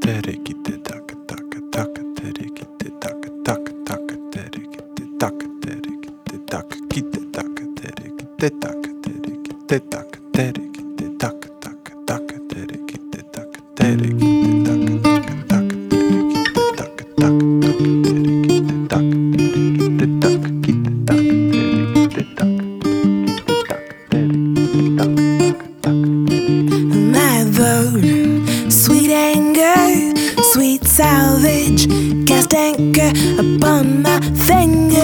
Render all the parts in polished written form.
Sweet anger, sweet salvage, cast anchor upon my fingers.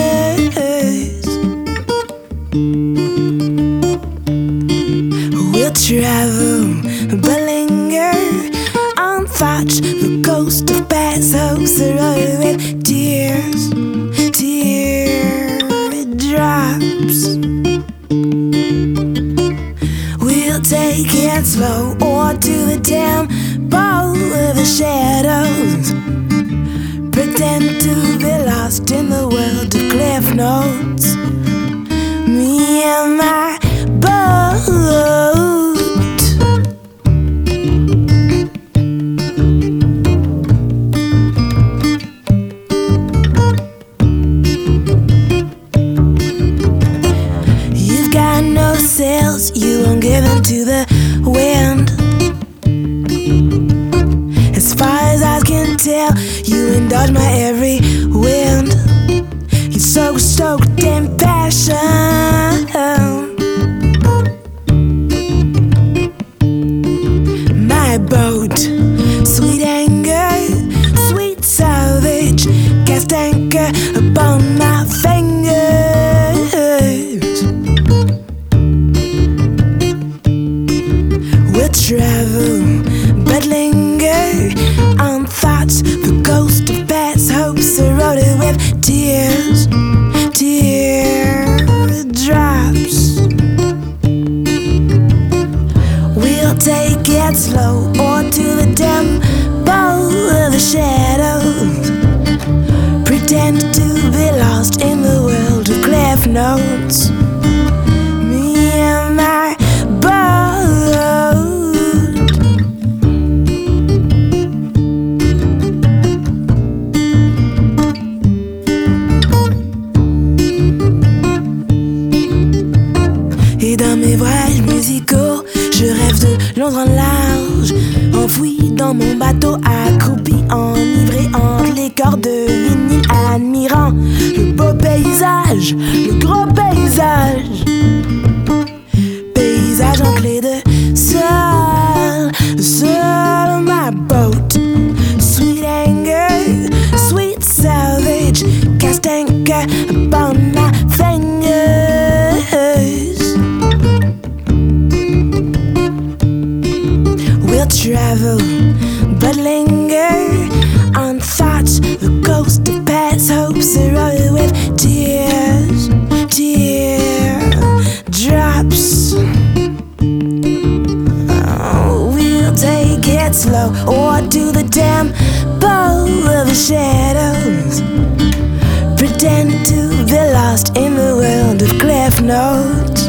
We'll travel but linger on thoughts, the ghost of past hopes are with tears, teardrops. We'll take it slow or to the temple of the shadows, pretend to be lost in the world of cliff notes. Me and my boat. You've got no sails, you won't give in to the wind. As far as I can tell, you indulge my every wind. You're so stoked in passion. My boat, sweet anger, sweet salvage, cast anchor upon my fingers. We'll travel but linger on thoughts, the ghost of past hopes eroded with tears, teardrops. We'll take it slow or to the temple of the shadows, pretend to be lost in the world of cliff notes. Me and my boat. Et dans mes voyages musicaux, je rêve de Londres en large, enfoui dans mon bateau, accroupi, enivré entre les cordes de vinyle, admirant le beau paysage, le gros paysage, paysage en clé de sol, sol. My boat, sweet anger, sweet salvage, cast anchor upon my fingers. We'll travel but linger on thoughts, the ghost of past hopes eroded with tears, teardrops. Oh, we'll take it slow or to the temple of the shadows, pretend to be lost in the world of cliff notes.